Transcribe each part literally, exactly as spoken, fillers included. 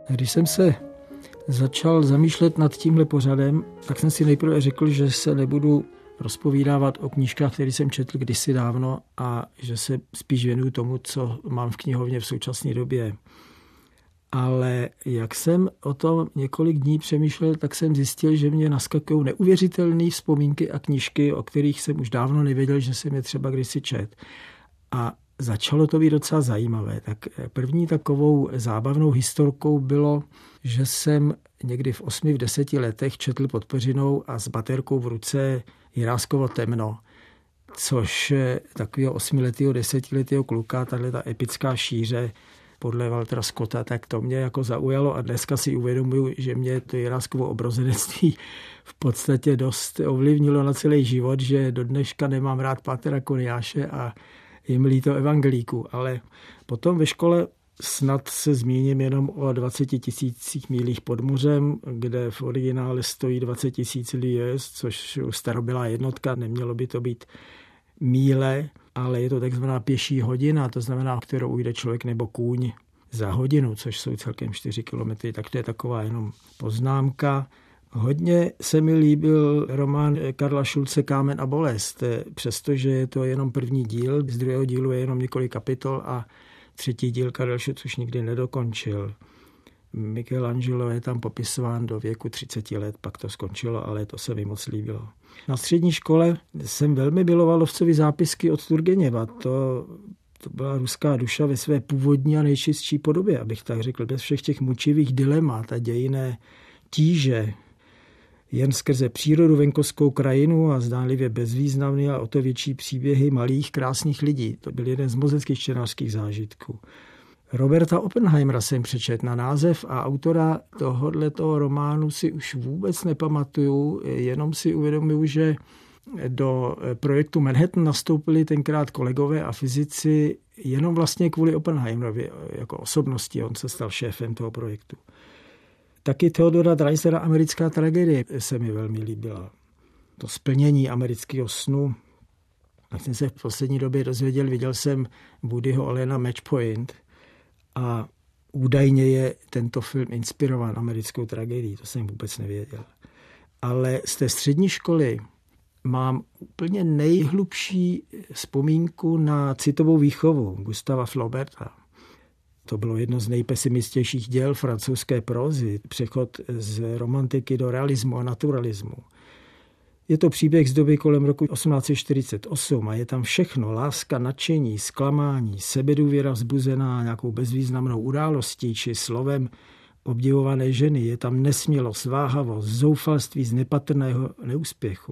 Když jsem se začal zamýšlet nad tímhle pořadem, tak jsem si nejprve řekl, že se nebudu rozpovídávat o knížkách, které jsem četl kdysi dávno a že se spíš věnuju tomu, co mám v knihovně v současné době. Ale jak jsem o tom několik dní přemýšlel, tak jsem zjistil, že mě naskakují neuvěřitelné vzpomínky a knížky, o kterých jsem už dávno nevěděl, že jsem je třeba kdysi čet. A začalo to být docela zajímavé. Tak první takovou zábavnou historkou bylo, že jsem někdy v osmi, v deseti letech četl pod peřinou a s baterkou v ruce Jiráskovo Temno, což takového osmiletého, desetiletého kluka, tahle ta epická šíře podle Waltera Scotta, tak to mě jako zaujalo a dneska si uvědomuju, že mě to Jiráskovo obrozenectví v podstatě dost ovlivnilo na celý život, že do dneška nemám rád Pátera Koniáše a je mi líto evangelíků, ale potom ve škole snad se zmíním jenom o dvaceti tisících mílích pod mořem, kde v originále stojí dvacet tisíc lieues, což starobylá jednotka, nemělo by to být míle, ale je to takzvaná pěší hodina, to znamená, kterou ujde člověk nebo kůň za hodinu, což jsou celkem čtyři kilometry, tak to je taková jenom poznámka. Hodně se mi líbil román Karla Schulze Kámen a bolest, přestože je to jenom první díl, z druhého dílu je jenom několik kapitol a třetí díl Karel Schulz už nikdy nedokončil. Michelangelo je tam popisován do věku třicet let, pak to skončilo, ale to se mi moc líbilo. Na střední škole jsem velmi miloval lovcovy zápisky od Turgeněva. To, to byla ruská duša ve své původní a nejčistší podobě, abych tak řekl, bez všech těch mučivých dilemat a dějinné tíže. Jen skrze přírodu, venkovskou krajinu a zdánlivě bezvýznamné a o to větší příběhy malých, krásných lidí. To byl jeden z mozeckých čtenářských zážitků. Roberta Oppenheimera jsem přečet na název a autora tohoto románu si už vůbec nepamatuju, jenom si uvědomuju, že do projektu Manhattan nastoupili tenkrát kolegové a fyzici jenom vlastně kvůli Oppenheimerovi jako osobnosti. On se stal šéfem toho projektu. Taky Theodora Dreisera Americká tragédie se mi velmi líbila. To splnění amerického snu. Jak jsem se v poslední době dozvěděl, viděl jsem Woodyho Allena Match Point a údajně je tento film inspirován americkou tragédií. To jsem vůbec nevěděl. Ale z té střední školy mám úplně nejhlubší vzpomínku na citovou výchovu Gustava Flauberta. To bylo jedno z nejpesimističtějších děl francouzské prózy, přechod z romantiky do realismu a naturalismu. Je to příběh z doby kolem roku osmnáct set čtyřicet osm a je tam všechno, láska, nadšení, zklamání, sebedůvěra vzbuzená nějakou bezvýznamnou událostí či slovem obdivované ženy. Je tam nesmělost, váhavost, zoufalství z nepatrného neúspěchu.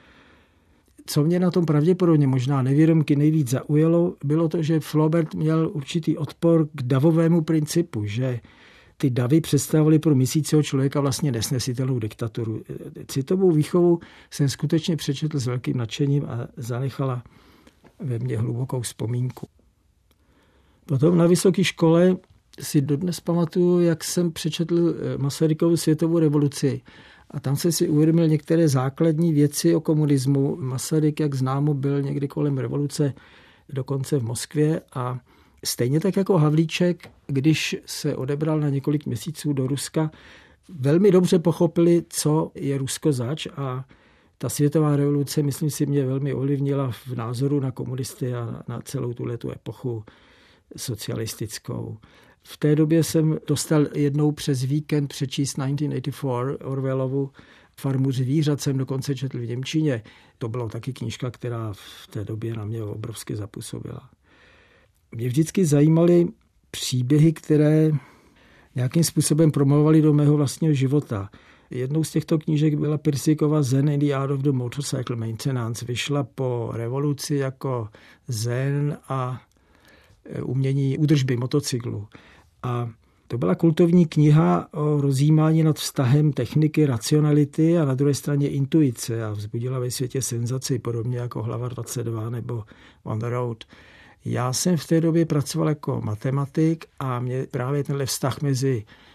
Co mě na tom pravděpodobně možná nevědomky nejvíc zaujalo, bylo to, že Flaubert měl určitý odpor k davovému principu, že ty davy představovaly pro myslícího člověka vlastně nesnesitelnou diktaturu. Citovou výchovu jsem skutečně přečetl s velkým nadšením a zanechala ve mně hlubokou vzpomínku. Potom na vysoké škole si dodnes pamatuju, jak jsem přečetl Masarykovu Světovou revoluci. A tam jsem si uvědomil některé základní věci o komunismu. Masaryk, jak známo, byl někdy kolem revoluce dokonce v Moskvě a stejně tak jako Havlíček, když se odebral na několik měsíců do Ruska, velmi dobře pochopili, co je Rusko zač a ta světová revoluce, myslím si, mě velmi ovlivnila v názoru na komunisty a na celou tuhletu epochu socialistickou. V té době jsem dostal jednou přes víkend přečíst devatenáct set osmdesát čtyři Orwellovu Farmu zvířat, jsem dokonce četl v němčině. To byla taky knížka, která v té době na mě obrovsky zapůsobila. Mě vždycky zajímaly příběhy, které nějakým způsobem promluvaly do mého vlastního života. Jednou z těchto knížek byla Pirsíkova Zen in the Art of the Motorcycle Maintenance. Vyšla po revoluci jako zen a umění údržby motocyklu. A to byla kultovní kniha o rozjímání nad vztahem techniky, racionality a na druhé straně intuice a vzbudila ve světě senzaci, podobně jako Hlava dvacet dva nebo On the Road. Já jsem v té době pracoval jako matematik a mě právě tenhle vztah mezi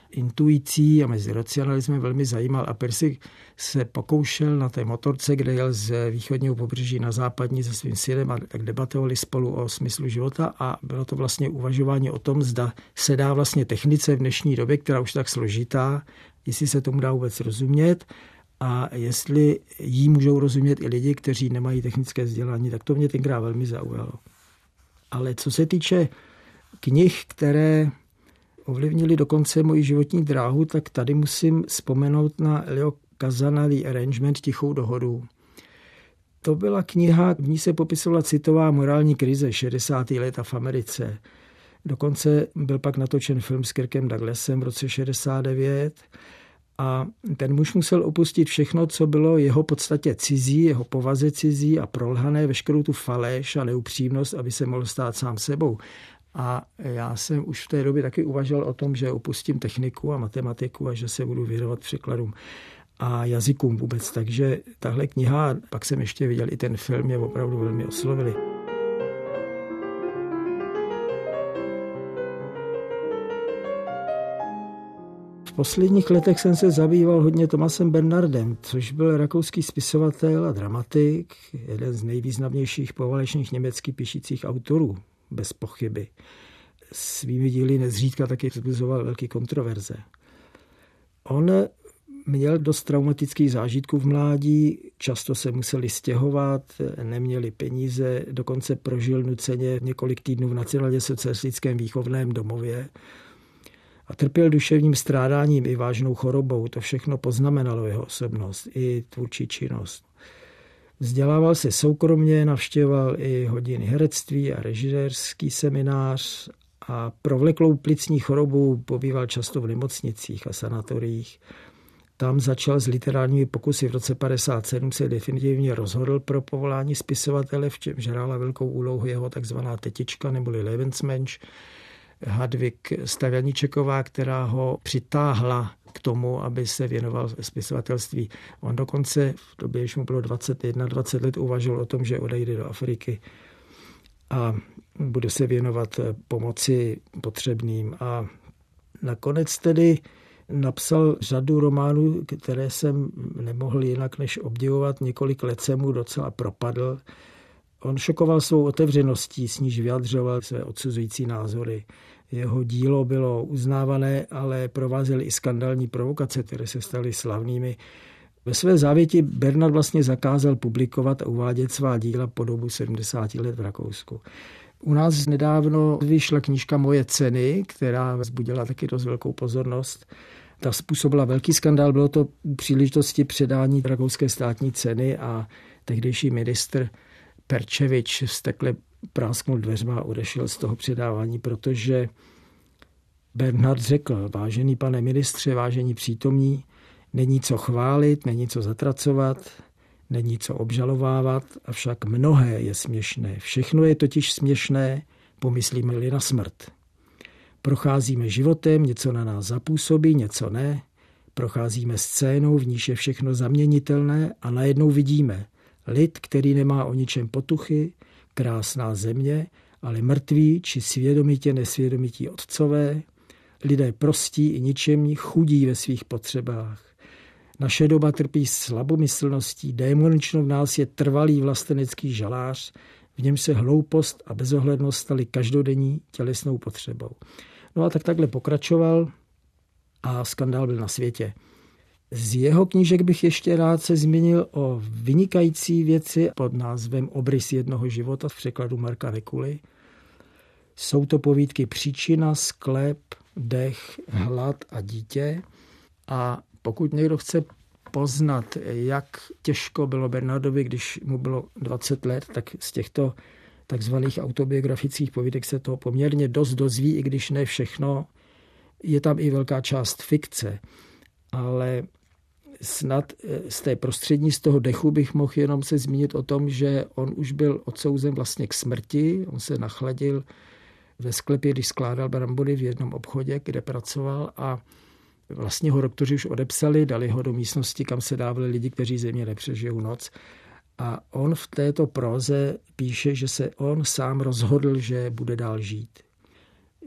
intuicí a mezi racionalismem velmi zajímal a Percy se pokoušel na té motorce, kde jel z východního pobřeží na západní se svým synem a tak debatovali spolu o smyslu života a bylo to vlastně uvažování o tom, zda se dá vlastně technice v dnešní době, která už tak složitá, jestli se tomu dá vůbec rozumět a jestli jí můžou rozumět i lidi, kteří nemají technické vzdělání, tak to mě tenkrát velmi zaujalo. Ale co se týče knih, které ovlivnili dokonce moji životní dráhu, tak tady musím vzpomenout na Leo Kazana The Arrangement, Tichou dohodu. To byla kniha, v ní se popisovala citová morální krize šedesátých let v Americe. Dokonce byl pak natočen film s Kirkem Douglasem v roce šedesát devět a ten muž musel opustit všechno, co bylo jeho podstatě cizí, jeho povaze cizí a prolhané, veškerou tu faleš a neupřímnost, aby se mohl stát sám sebou. A já jsem už v té době taky uvažoval o tom, že opustím techniku a matematiku a že se budu věnovat překladům a jazykům vůbec. Takže tahle kniha, pak jsem ještě viděl i ten film, mě opravdu velmi oslovili. V posledních letech jsem se zabýval hodně Thomasem Bernhardem, což byl rakouský spisovatel a dramatik, jeden z nejvýznamnějších poválečných německých píšících autorů, bez pochyby. Svými díly nezřídka taky vzbuzoval velké kontroverze. On měl dost traumatických zážitků v mládí, často se museli stěhovat, neměli peníze, dokonce prožil nuceně několik týdnů v nacionálně socialistickém výchovném domově a trpěl duševním strádáním i vážnou chorobou. To všechno poznamenalo jeho osobnost i tvůrčí činnost. Vzdělával se soukromně, navštěvoval i hodiny herectví a režisérský seminář a provleklou plicní chorobu pobýval často v nemocnicích a sanatoriích. Tam začal s literárními pokusy. V roce padesát sedm se definitivně rozhodl pro povolání spisovatele, v čemž hrála velkou úlohu jeho takzvaná tetička neboli Lebensmensch, Hadvig Stavěníčeková, která ho přitáhla k tomu, aby se věnoval spisovatelství. On dokonce v době, když mu bylo dvacet jedna dvacet let, uvažoval o tom, že odejde do Afriky a bude se věnovat pomoci potřebným. A nakonec tedy napsal řadu románů, které jsem nemohl jinak než obdivovat. Několik let jsem mu docela propadl. On šokoval svou otevřeností, s níž vyjadřoval své odsuzující názory. Jeho dílo bylo uznávané, ale provázely i skandální provokace, které se staly slavnými. Ve své závěti Bernhard vlastně zakázal publikovat a uvádět svá díla po dobu sedmdesáti let v Rakousku. U nás nedávno vyšla knížka Moje ceny, která vzbudila taky dost velkou pozornost. Ta způsobila velký skandál, bylo to u příležitosti předání rakouské státní ceny a tehdejší ministr Perčevič vztekle prásknul dveřma a odešel z toho předávání, protože Bernhard řekl: vážený pane ministře, vážení přítomní, není co chválit, není co zatracovat, není co obžalovávat, avšak mnohé je směšné. Všechno je totiž směšné, pomyslíme-li na smrt. Procházíme životem, něco na nás zapůsobí, něco ne. Procházíme scénou, v níž je všechno zaměnitelné a najednou vidíme lid, který nemá o ničem potuchy, krásná země, ale mrtví či svědomitě nesvědomití otcové, lidé prostí i ničemní, chudí ve svých potřebách. Naše doba trpí slabomyslností, démonično v nás je trvalý vlastenecký žalář, v něm se hloupost a bezohlednost staly každodenní tělesnou potřebou. No a tak takhle pokračoval a skandál byl na světě. Z jeho knížek bych ještě rád se zmínil o vynikající věci pod názvem Obrys jednoho života v překladu Marka Nekuly. Jsou to povídky Příčina, sklep, dech, hlad a dítě. A pokud někdo chce poznat, jak těžko bylo Bernhardovi, když mu bylo dvacet let, tak z těchto takzvaných autobiografických povídek se toho poměrně dost dozví, i když ne všechno. Je tam i velká část fikce, ale snad z té prostřední, z toho dechu bych mohl jenom se zmínit o tom, že on už byl odsouzen vlastně k smrti, on se nachladil ve sklepě, když skládal brambory v jednom obchodě, kde pracoval a vlastně ho doktoři už odepsali, dali ho do místnosti, kam se dávali lidi, kteří země nepřežijou noc. A on v této próze píše, že se on sám rozhodl, že bude dál žít.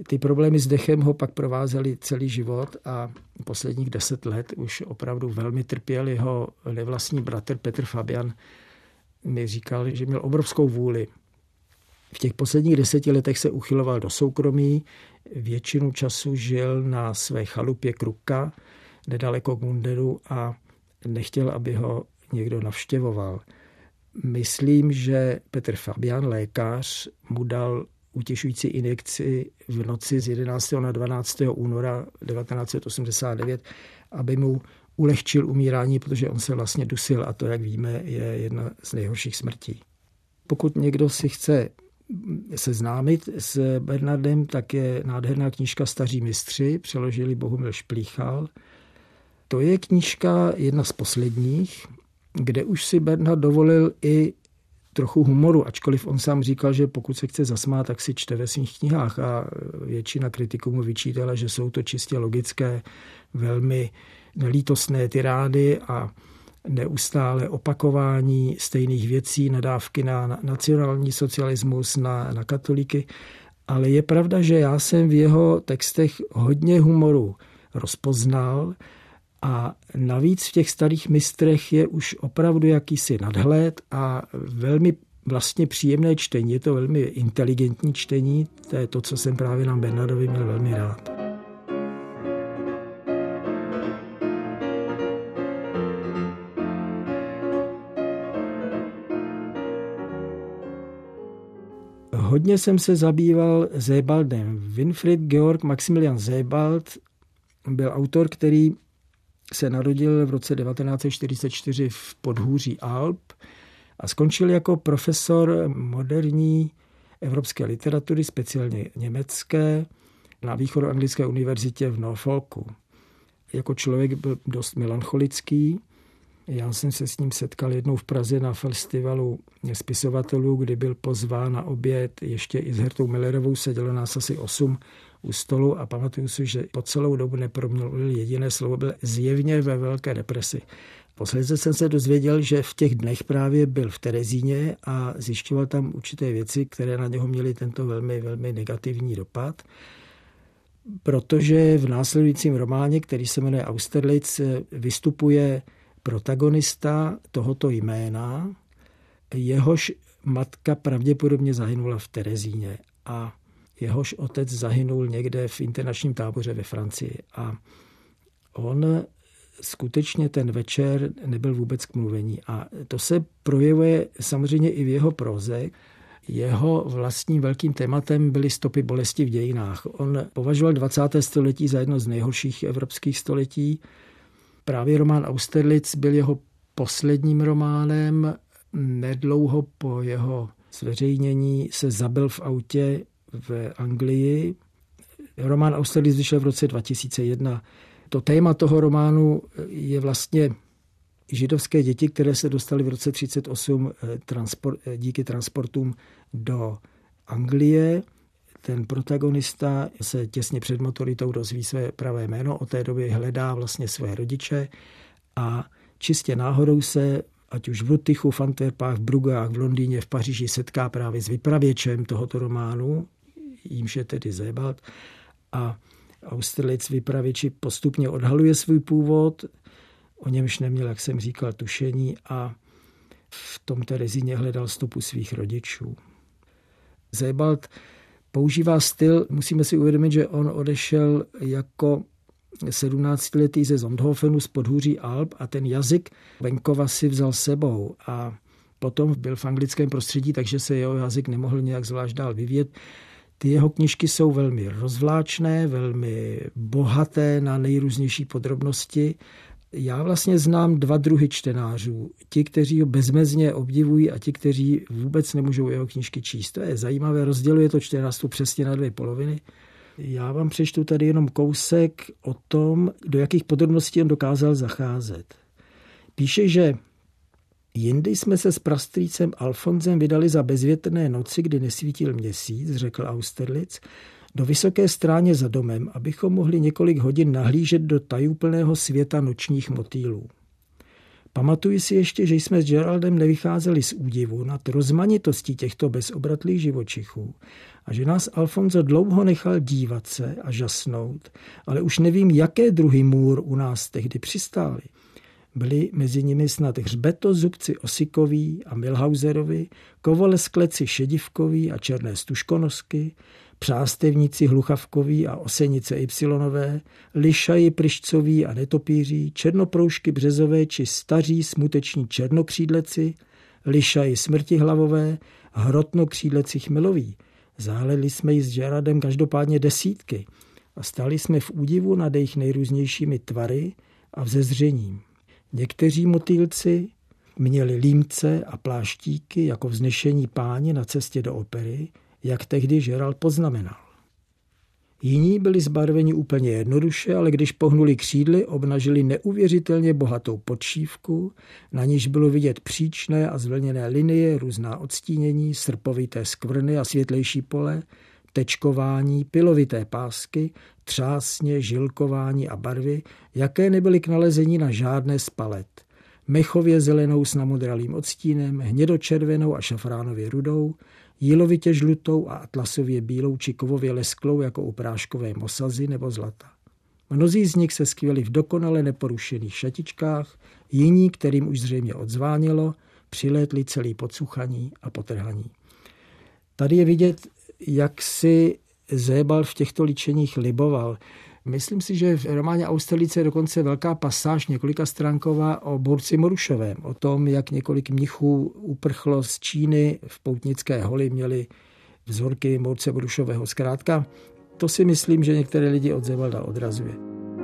Ty problémy s dechem ho pak provázely celý život a posledních deset let už opravdu velmi trpěl. Jeho nevlastní bratr Petr Fabian mi říkal, že měl obrovskou vůli. V těch posledních deseti letech se uchyloval do soukromí, většinu času žil na své chalupě Krupka, nedaleko Gunderu a nechtěl, aby ho někdo navštěvoval. Myslím, že Petr Fabian, lékař, mu dal utěšující injekci v noci z jedenáctého na dvanáctého února devatenáct set osmdesát devět, aby mu ulehčil umírání, protože on se vlastně dusil a to, jak víme, je jedna z nejhorších smrtí. Pokud někdo si chce seznámit s Bernardem, tak je nádherná knížka Staří mistři, přeložili Bohumil Šplíchal. To je knížka jedna z posledních, kde už si Bernard dovolil i trochu humoru, ačkoliv on sám říkal, že pokud se chce zasmát, tak si čte ve svých knihách a většina kritiků mu vyčítala, že jsou to čistě logické, velmi nelítostné tirády a neustále opakování stejných věcí, nadávky na nacionální socialismus, na, na katolíky. Ale je pravda, že já jsem v jeho textech hodně humoru rozpoznal a navíc v těch starých mistrech je už opravdu jakýsi nadhled a velmi vlastně příjemné čtení. Je to velmi inteligentní čtení, to je to, co jsem právě na Bernardovi měl velmi rád. Hodně jsem se zabýval Sebaldem. Winfried Georg Maximilian Sebald byl autor, který se narodil v roce devatenáct set čtyřicet čtyři v podhůří Alp a skončil jako profesor moderní evropské literatury, speciálně německé, na Východoanglické univerzitě v Norfolku. Jako člověk byl dost melancholický. Já jsem se s ním setkal jednou v Praze na festivalu spisovatelů, kdy byl pozván na oběd ještě i s Hertou Millerovou, sedělo nás asi osm u stolu a pamatuju si, že po celou dobu nepromluvil jediné slovo, byl zjevně ve velké depresi. Posledně jsem se dozvěděl, že v těch dnech právě byl v Terezíně a zjišťoval tam určité věci, které na něho měly tento velmi, velmi negativní dopad. Protože v následujícím románě, který se jmenuje Austerlitz, vystupuje protagonista tohoto jména, jehož matka pravděpodobně zahynula v Terezíně a jehož otec zahynul někde v internačním táboře ve Francii. A on skutečně ten večer nebyl vůbec k mluvení. A to se projevuje samozřejmě i v jeho proze. Jeho vlastním velkým tématem byly stopy bolesti v dějinách. On považoval dvacáté století za jedno z nejhorších evropských století. Právě román Austerlitz byl jeho posledním románem. Nedlouho po jeho zveřejnění se zabil v autě v Anglii. Román Austerlitz vyšel v roce dva tisíce jedna. To téma toho románu je vlastně židovské děti, které se dostaly v roce třicet osm transport, díky transportům do Anglie. Ten protagonista se těsně před maturitou dozví své pravé jméno, od té doby hledá vlastně své rodiče a čistě náhodou se, ať už v Lutychu, v Antwerpách, v Brugách, v Londýně, v Paříži, setká právě s vypravěčem tohoto románu, jímž je tedy Sebald. A Austerlitz vypravěči postupně odhaluje svůj původ, o němž neměl, jak jsem říkal, tušení a v tom Terezíně hledal stopu svých rodičů. Sebald používá styl, musíme si uvědomit, že on odešel jako sedmnáctiletý ze Zondhofenu z podhůří Alp a ten jazyk venkova si vzal sebou a potom byl v anglickém prostředí, takže se jeho jazyk nemohl nějak zvlášť dál vyvíjet. Ty jeho knížky jsou velmi rozvláčné, velmi bohaté na nejrůznější podrobnosti. Já vlastně znám dva druhy čtenářů. Ti, kteří ho bezmezně obdivují a ti, kteří vůbec nemůžou jeho knížky číst. To je zajímavé, rozděluje to čtenářství přesně na dvě poloviny. Já vám přečtu tady jenom kousek o tom, do jakých podrobností on dokázal zacházet. Píše, že jindy jsme se s prastrýcem Alfonzem vydali za bezvětrné noci, kdy nesvítil měsíc, řekl Austerlitz, do vysoké stráně za domem, abychom mohli několik hodin nahlížet do tajúplného světa nočních motýlů. Pamatuji si ještě, že jsme s Geraldem nevycházeli z údivu nad rozmanitostí těchto bezobratlých živočichů a že nás Alfonso dlouho nechal dívat se a žasnout, ale už nevím, jaké druhy můr u nás tehdy přistály. Byli mezi nimi snad hřbetozubci osikoví a milhauserovi, kovoleskleci šedivkoví a černé stužkonosky, přástevníci hluchavkoví a osenice ypsilonové, lišaji pryšcoví a netopíří, černoproušky březové či staří smuteční černokřídleci, lišaji smrtihlavové, hrotnokřídleci chmeloví. Záleli jsme ji s Gerardem každopádně desítky a stáli jsme v údivu nad jejich nejrůznějšími tvary a vzezřením. Někteří motýlci měli límce a pláštíky jako vznešení páni na cestě do opery, jak tehdy Gerald poznamenal. Jiní byli zbarveni úplně jednoduše, ale když pohnuli křídly, obnažili neuvěřitelně bohatou podšívku, na níž bylo vidět příčné a zvlněné linie, různá odstínění, srpovité skvrny a světlejší pole, tečkování, pilovité pásky, třásně, žilkování a barvy, jaké nebyly k nalezení na žádné z palet. Mechově zelenou s namodralým odstínem, hnědočervenou a šafránově rudou, jílovitě žlutou a atlasově bílou či kovově lesklou jako u práškové mosazy nebo zlata. Mnozí z nich se skvěli v dokonale neporušených šatičkách, jiní, kterým už zřejmě odzvánilo, přilétli celý podsuchaní a potrhaní. Tady je vidět, jak si Sebald v těchto líčeních liboval. Myslím si, že v románě Austerlitz je dokonce velká pasáž několika stránková o borci Morušovém, o tom, jak několik mnichů uprchlo z Číny v Poutnické holi, měli vzorky borce Morušového. Zkrátka, to si myslím, že některé lidi od Sebalda odrazuje.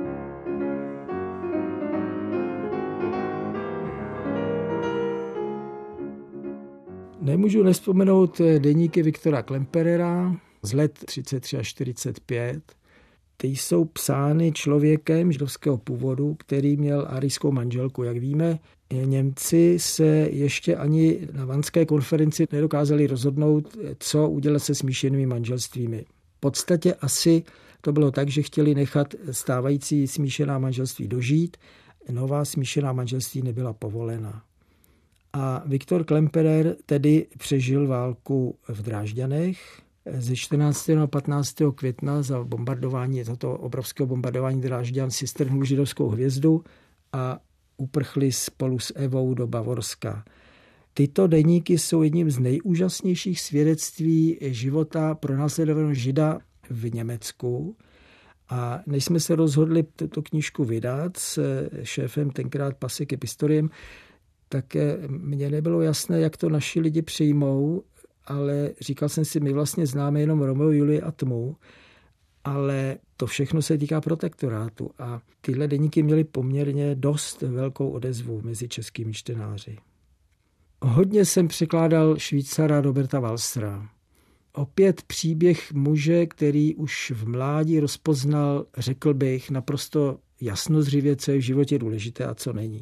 Nemůžu nevzpomenout deníky Viktora Klemperera z let třicet tři až čtyřicet pět. Ty jsou psány člověkem židovského původu, který měl arijskou manželku. Jak víme, Němci se ještě ani na Vanské konferenci nedokázali rozhodnout, co udělat se smíšenými manželstvími. V podstatě asi to bylo tak, že chtěli nechat stávající smíšená manželství dožít, nová smíšená manželství nebyla povolena. A Viktor Klemperer tedy přežil válku v Drážďanech. Ze čtrnáctého na patnáctého května za bombardování, za to obrovského bombardování Drážďan si strhnul židovskou hvězdu a uprchli spolu s Evou do Bavorska. Tyto deníky jsou jedním z nejúžasnějších svědectví života pronásledovaného Žida v Německu. A než jsme se rozhodli tuto knížku vydat s šéfem tenkrát Pasek Epistoriem, tak mně nebylo jasné, jak to naši lidi přijmou, ale říkal jsem si, my vlastně známe jenom Romeo, Julii a tmu, ale to všechno se týká protektorátu a tyhle deníky měly poměrně dost velkou odezvu mezi českými čtenáři. Hodně jsem překládal Švýcara Roberta Walsera. Opět příběh muže, který už v mládí rozpoznal, řekl bych, naprosto jasnozřivě, co je v životě důležité a co není.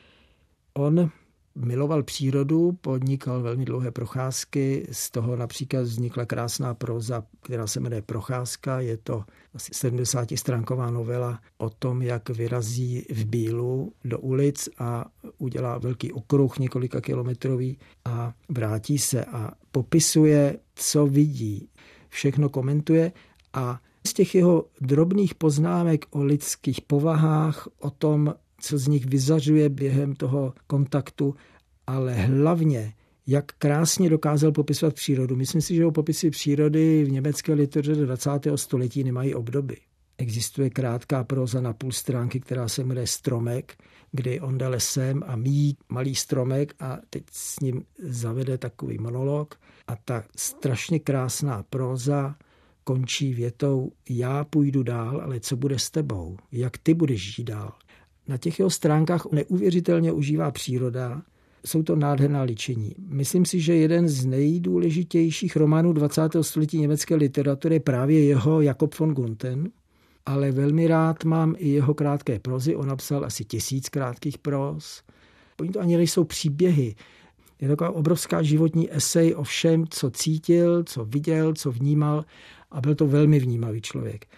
On miloval přírodu, podnikal velmi dlouhé procházky, z toho například vznikla krásná próza, která se jmenuje Procházka, je to asi sedmdesátistránková novela o tom, jak vyrazí v Bílu do ulic a udělá velký okruh několika kilometrový a vrátí se a popisuje, co vidí, všechno komentuje a z těch jeho drobných poznámek o lidských povahách, o tom, co z nich vyzařuje během toho kontaktu, ale hlavně, jak krásně dokázal popisovat přírodu. Myslím si, že jeho popisy přírody v německé literatuře dvacátého století nemají obdoby. Existuje krátká próza na půl stránky, která se jmenuje Stromek, kdy on jde lesem a míjí malý stromek a teď s ním zavede takový monolog. A ta strašně krásná próza končí větou: já půjdu dál, ale co bude s tebou? Jak ty budeš žít dál? Na těch jeho stránkách neuvěřitelně užívá příroda. Jsou to nádherná líčení. Myslím si, že jeden z nejdůležitějších románů dvacátého století německé literatury je právě jeho Jakob von Gunten, ale velmi rád mám i jeho krátké prózy. On napsal asi tisíc krátkých próz. Oni to ani nejsou příběhy. Je taková obrovská životní esej o všem, co cítil, co viděl, co vnímal a byl to velmi vnímavý člověk.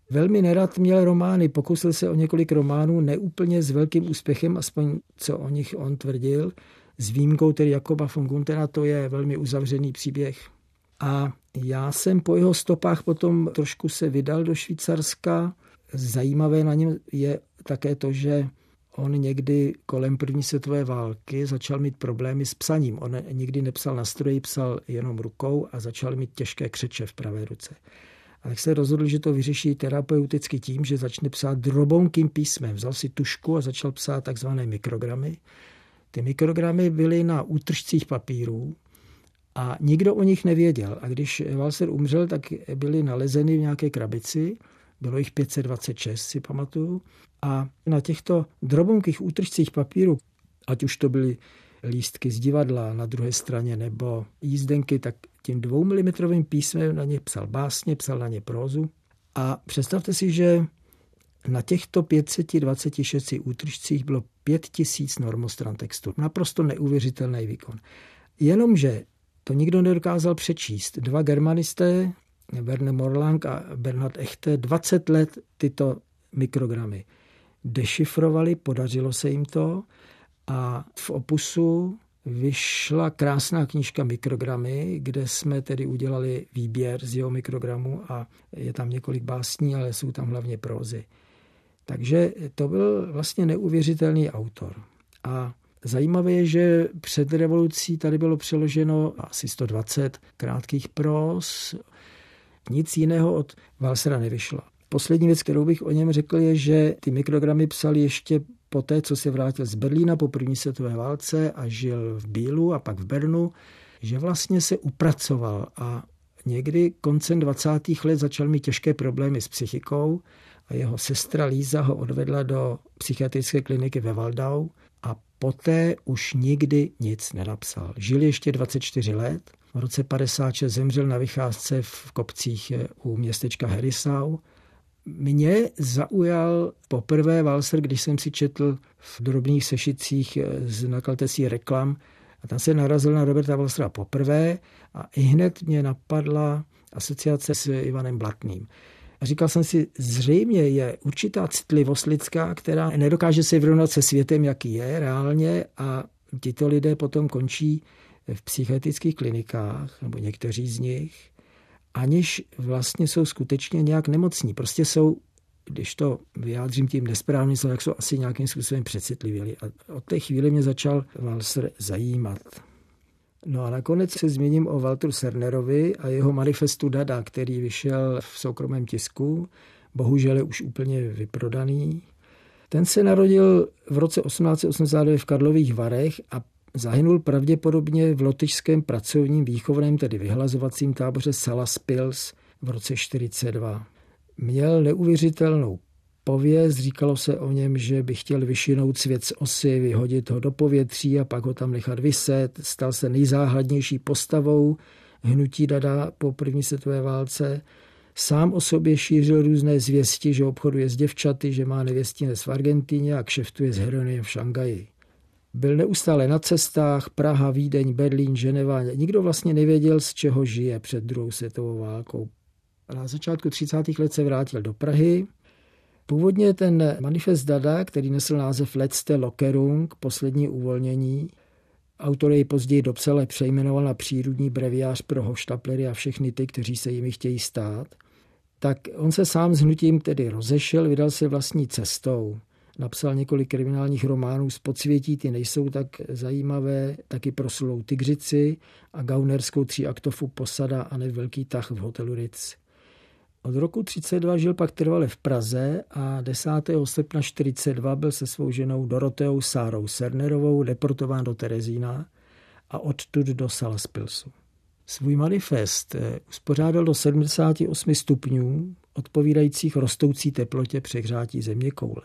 Velmi nerad měl romány, pokusil se o několik románů, neúplně s velkým úspěchem, aspoň co o nich on tvrdil, s výjimkou tedy Jakoba von Guntera, to je velmi uzavřený příběh. A já jsem po jeho stopách potom trošku se vydal do Švýcarska. Zajímavé na něm je také to, že on někdy kolem první světové války začal mít problémy s psaním. On nikdy nepsal na stroji, psal jenom rukou a začal mít těžké křeče v pravé ruce. A tak se rozhodl, že to vyřeší terapeuticky tím, že začne psát drobounkým písmem. Vzal si tužku a začal psát takzvané mikrogramy. Ty mikrogramy byly na útržcích papírů a nikdo o nich nevěděl. A když Walser umřel, tak byly nalezeny v nějaké krabici. Bylo jich pět set dvacet šest, si pamatuju. A na těchto drobounkých útržcích papíru, ať už to byly lístky z divadla na druhé straně nebo jízdenky, tak tím dvoumilimetrovým písmem na ně psal básně, psal na ně prózu. A představte si, že na těchto pět set dvacet šest útržcích bylo pět tisíc normostran textu. Naprosto neuvěřitelný výkon. Jenomže to nikdo nedokázal přečíst. Dva germanisté, Werner Morlang a Bernhard Echte, dvacet let tyto mikrogramy dešifrovali, podařilo se jim to a v opusu vyšla krásná knížka Mikrogramy, kde jsme tedy udělali výběr z jeho mikrogramu a je tam několik básní, ale jsou tam hlavně prózy. Takže to byl vlastně neuvěřitelný autor. A zajímavé je, že před revolucí tady bylo přeloženo asi sto dvacet krátkých próz. Nic jiného od Walsera nevyšlo. Poslední věc, kterou bych o něm řekl, je, že ty mikrogramy psal ještě poté, co se vrátil z Berlína po první světové válce a žil v Bílu a pak v Bernu, že vlastně se upracoval a někdy koncem dvacátých let začal mít těžké problémy s psychikou a jeho sestra Líza ho odvedla do psychiatrické kliniky ve Waldau a poté už nikdy nic nenapsal. Žil ještě dvacet čtyři let, v roce padesát šest zemřel na vycházce v kopcích u městečka Herisau. Mě zaujal poprvé Walser, když jsem si četl v drobných sešitcích z nakladatelství Reklam a tam se narazil na Roberta Walsera poprvé a i hned mě napadla asociace s Ivanem Blatným. A říkal jsem si, zřejmě je určitá citlivost lidská, která nedokáže se vyrovnat se světem, jaký je reálně a tito lidé potom končí v psychiatrických klinikách, nebo někteří z nich, aniž vlastně jsou skutečně nějak nemocní. Prostě jsou, když to vyjádřím tím nesprávným slovem, jak jsou asi nějakým způsobem přecitlivěli. A od té chvíle mě začal Walser zajímat. No a nakonec se zmíním o Walteru Sernerovi a jeho manifestu Dada, který vyšel v soukromém tisku. Bohužel je už úplně vyprodaný. Ten se narodil v roce osmnáct set osmdesát devět v Karlových Varech a zahynul pravděpodobně v lotyšském pracovním výchovném, tedy vyhlazovacím táboře Salaspils v roce čtyřicet dva. Měl neuvěřitelnou pověst, říkalo se o něm, že by chtěl vyšinout svět z osy, vyhodit ho do povětří a pak ho tam nechat viset. Stal se nejzáhadnější postavou hnutí Dada po první světové válce. Sám o sobě šířil různé zvěsti, že obchoduje s děvčaty, že má nevěstinec v Argentíně a kšeftuje s heroinem v Šangaji. Byl neustále na cestách, Praha, Vídeň, Berlín, Ženeva. Nikdo vlastně nevěděl, z čeho žije před druhou světovou válkou. Na začátku třicátých let se vrátil do Prahy. Původně ten manifest Dada, který nesl název Letzte Lockerung, poslední uvolnění, autor jej později dopsal a přejmenoval na přírodní breviář pro hoštaplery a všechny ty, kteří se jimi chtějí stát, tak on se sám s hnutím tedy rozešel, vydal se vlastní cestou. Napsal několik kriminálních románů z podsvětí, ty nejsou tak zajímavé, taky proslulou Tygřici a gaunerskou tříaktovku Posada a ne Velký tah v hotelu Ritz. Od roku třicet dva žil pak trvale v Praze a desátého srpna čtyřicet dva byl se svou ženou Doroteou Sárou Sernerovou deportován do Terezína a odtud do Salaspilsu. Svůj manifest uspořádal do sedmdesát osm stupňů, odpovídajících rostoucí teplotě přehřátí zeměkoule.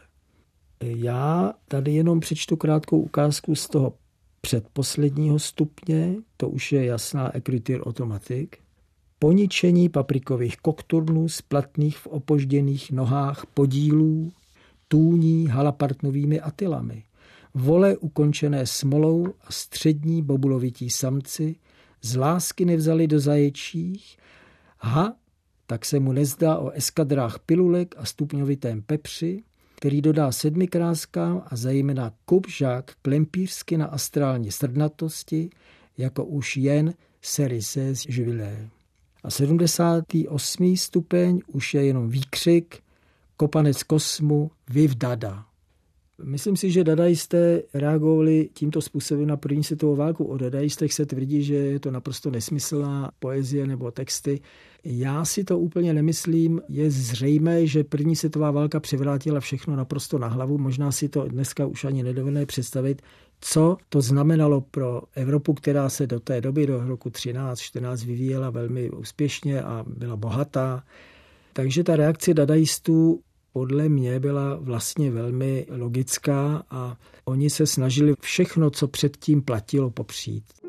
Já tady jenom přečtu krátkou ukázku z toho předposledního stupně, to už je jasná écriture automatique. Poničení paprikových kokturnů splatných v opožděných nohách podílů, tůní halapartnovými atilami, vole ukončené smolou a střední bobulovití samci z lásky nevzali do zaječích, ha, tak se mu nezdá o eskadrách pilulek a stupňovitém pepři, který dodá sedmi kráskám a zejména kubžák klempířsky na astrální srdnatosti, jako už jen Cerisés jubilaire. A sedmdesátý osmý stupeň už je jenom výkřik, kopanec kosmu, viv Dada. Myslím si, že dadaisté reagovali tímto způsobem na první světovou válku. O dadaistech se tvrdí, že je to naprosto nesmyslná poezie nebo texty. Já si to úplně nemyslím. Je zřejmé, že první světová válka převrátila všechno naprosto na hlavu. Možná si to dneska už ani nedovedeme představit, co to znamenalo pro Evropu, která se do té doby, do roku třináct čtrnáct vyvíjela velmi úspěšně a byla bohatá. Takže ta reakce dadaistů podle mě byla vlastně velmi logická a oni se snažili všechno, co předtím platilo, popřít.